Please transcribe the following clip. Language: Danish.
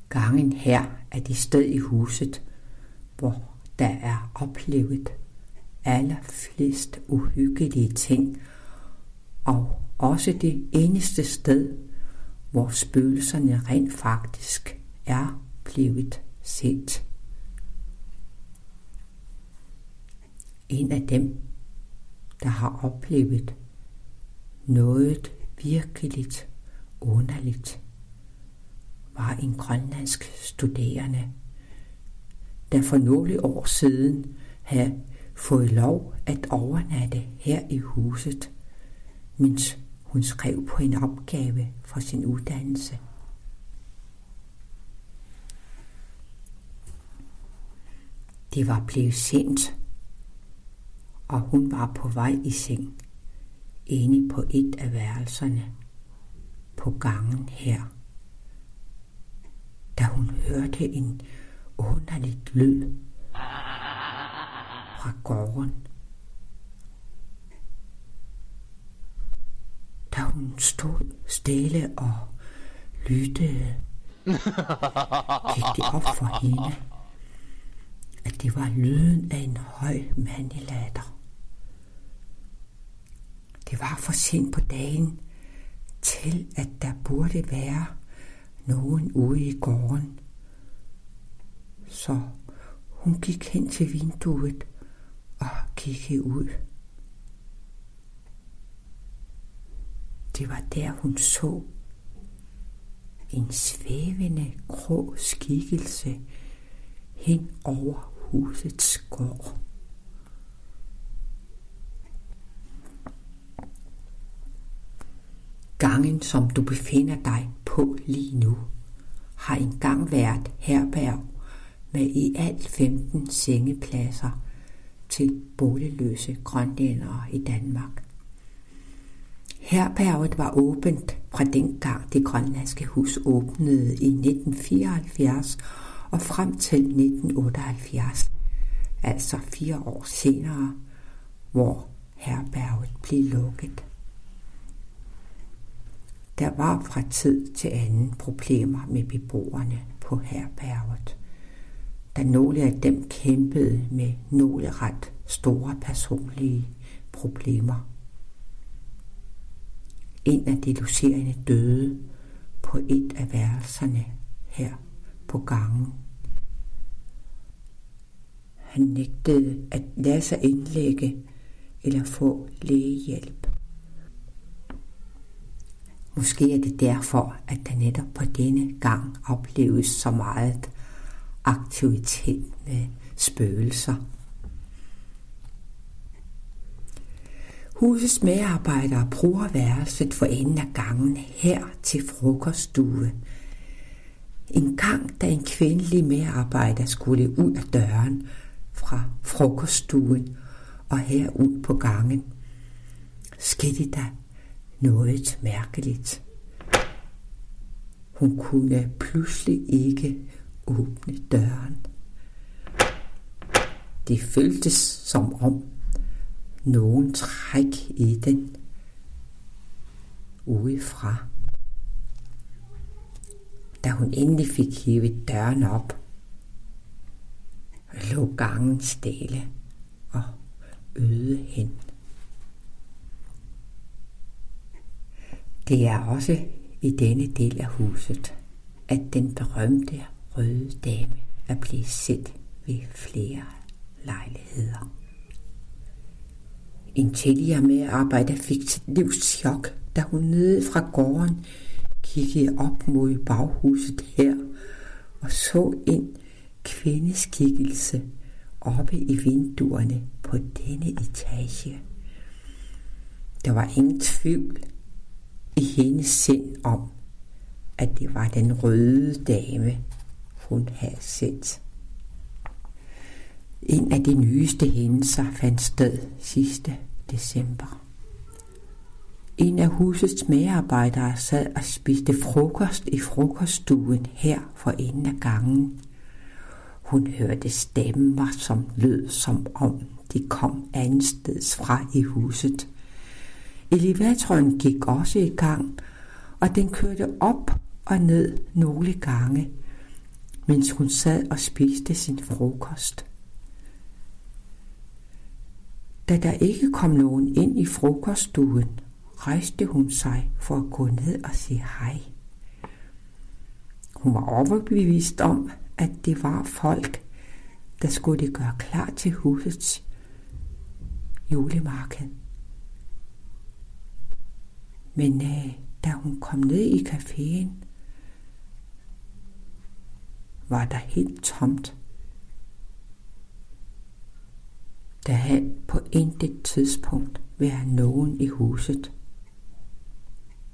Gangen her er det sted i huset, hvor der er oplevet allerflest uhyggelige ting, og også det eneste sted, hvor spøgelserne rent faktisk er blevet set. En af dem, der har oplevet noget virkeligt underligt, var en grønlandsk studerende, der for nogle år siden havde fået lov at overnatte her i huset, mens hun skrev på en opgave for sin uddannelse. Det var blevet sent, og hun var på vej i seng, inde på et af værelserne på gangen her, da hun hørte en underlig lyd fra gården. Da hun stod stille og lyttede, gik det op for hende, at det var lyden af en høj mandelatter. Det var for sent på dagen til, at der burde være nogen ude i gården. Så hun gik hen til vinduet og kiggede ud. Det var der, hun så en svævende grå skikkelse hen over husets gård. Gangen, som du befinder dig på lige nu, har engang været herberg med i alt 15 sengepladser til boligløse grønlændere i Danmark. Herberget var åbent fra dengang det grønlandske hus åbnede i 1974 og frem til 1978, altså 4 år senere, hvor herberget blev lukket. Der var fra tid til anden problemer med beboerne på herberget, da nogle af dem kæmpede med nogle ret store personlige problemer. En af de logerende døde på et af værelserne her på gangen. Han nægtede at lade sig indlægge eller få lægehjælp. Måske er det derfor, at der netop på denne gang opleves så meget aktivitet med spøgelser. Husets medarbejdere bruger værelset for enden af gangen her til frokoststue. En gang, da en kvindelig medarbejder skulle ud af døren fra frokoststuen og herud på gangen, skete der noget mærkeligt. Hun kunne pludselig ikke åbne døren. Det føltes som om nogen træk i den udefra. Da hun endelig fik hævet døren op, lå gangen stille og øde hen. Det er også i denne del af huset, at den berømte røde dame er blevet set ved flere lejligheder. En tidligere medarbejder fik sit livs chok, da hun nede fra gården kiggede op mod baghuset her og så en kvindeskikkelse oppe i vinduerne på denne etage. Der var ingen tvivl i hendes sind om, at det var den røde dame, hun havde set. En af de nyeste hændelser fandt sted sidste december. En af husets medarbejdere sad og spiste frokost i frokoststuen her for enden af gangen. Hun hørte stemmer, som lød som om de kom andetsteds fra i huset. Elevatoren gik også i gang, og den kørte op og ned nogle gange, mens hun sad og spiste sin frokost. Da der ikke kom nogen ind i frokoststuen, rejste hun sig for at gå ned og sige hej. Hun var overbevist om, at det var folk, der skulle gøre klar til husets julemarked. Men da hun kom ned i caféen, var der helt tomt. Der havde på intet tidspunkt været nogen i huset.